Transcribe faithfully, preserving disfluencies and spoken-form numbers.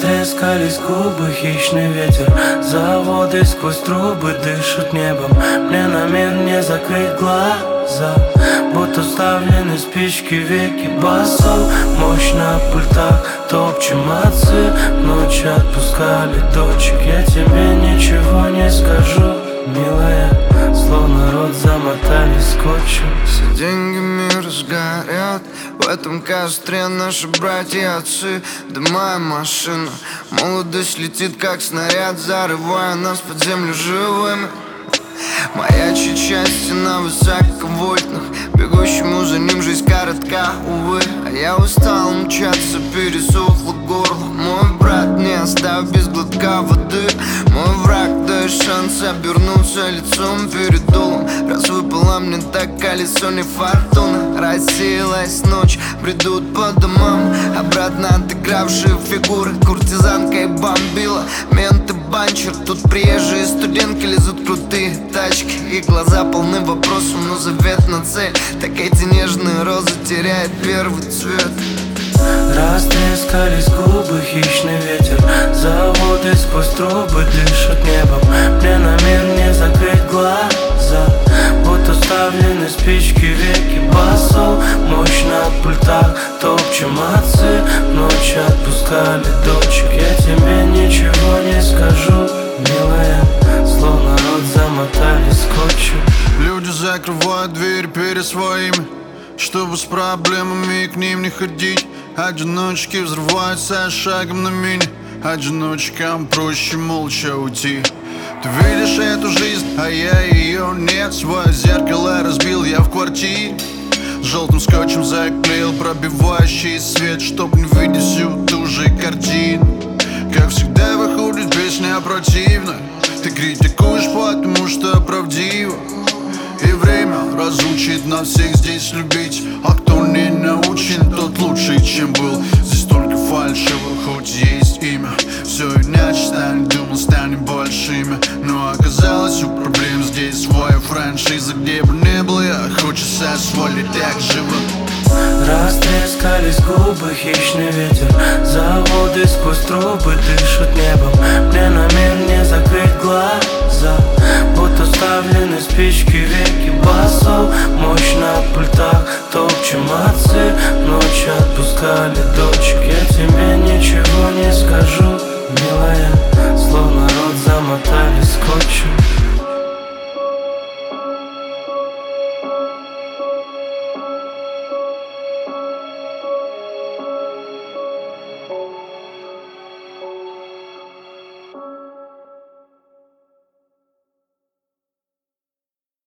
Растрескались губы, хищный ветер. Заводы сквозь трубы дышат небом. Мне на мир не закрыть глаза, будто вставлены спички в веки. Басов, мощь на пультах, топчем отцы. Ночь отпускали дочек. Я тебе ничего не скажу, милая, словно рот замотали скотчем. Все деньги мира сгорят в этом костре, наши братья и отцы. Да моя машина, молодость летит как снаряд, зарывая нас под землю живыми. Маячит счастье на высоковольтных, бегущему за ним жизнь коротка, увы. А я устал мчаться, пересохло горло. Мой брат, не оставь без глотка воды. Мой враг, дай шанс обернуться лицом перед долом. Раз выпало мне так колесо не фортуна. Рассеялась ночь, бредут по домам обратно отыгравшие фигуры. Куртизанка и бомбила, менты банчер. Тут приезжие студентки лезут крутые тачки. И глаза полны вопросов, но заветна цель. Так эти нежные розы теряют первый цвет. Растрескались губы, хищный ветер. Заводы сквозь трубы дышат небом. Мне на мир не закрыть глаза, будто вставлены спички в веки. Басов, мощь на пультах, топчем отцы. Ночь отпускали дочек. Я тебе ничего не скажу, милая, словно рот замотали скотчем. Люди закрывают дверь перед своими, чтобы с проблемами к ним не ходить. Одиночки взрываются шагом на мини. Одиночкам проще молча уйти. Ты видишь эту жизнь, а я ее нет. Свое зеркало разбил я в квартире. Желтым скотчем заклеил пробивающий свет, чтоб не видеть всю ту же картину. Как всегда выходит песня противная. Ты критикуешь, потому что правдиво. И время разучит нас всех здесь любить. А кто не научен, тот лучше, чем был. Здесь только фальшиво, хоть есть имя. Все иначе станет, думал, станем большими. Но оказалось, у проблем здесь своя франшиза. Где бы ни был я, хочется свалить так живо. Растрескались губы, хищный ветер. Заводы сквозь трубы дышат небом. Мне на мир не закрыть глаза, будто вставлены спички в веки. Басов, мощь на пультах, топчем отцы. Ночь отпускали дочек.